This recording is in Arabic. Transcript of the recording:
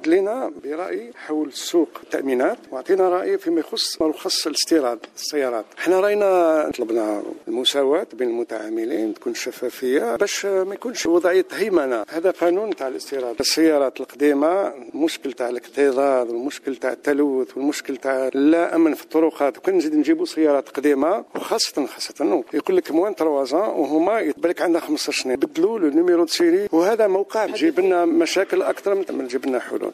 لنا برأي حول سوق التأمينات، واعطينا رأي فيما يخص مرخص الاستيراد السيارات. احنا راينا طلبنا المساواة بين المتعاملين، تكون شفافية باش ما يكونش وضعية هيمنة. هذا قانون تاع الاستيراد. السيارات القديمة المشكل تاع الاكتظاظ والمشكل تاع التلوث والمشكل تاع لا أمن في الطرقات، وكان نزيد نجيبوا سيارات قديمة وخاصة يقول لك موان 3 وهما يتبالك عندها 15 سنة بدلوا النيميرو سيري، وهذا موقع تجيب لنا مشاكل أكثر من تجيب لنا حلول.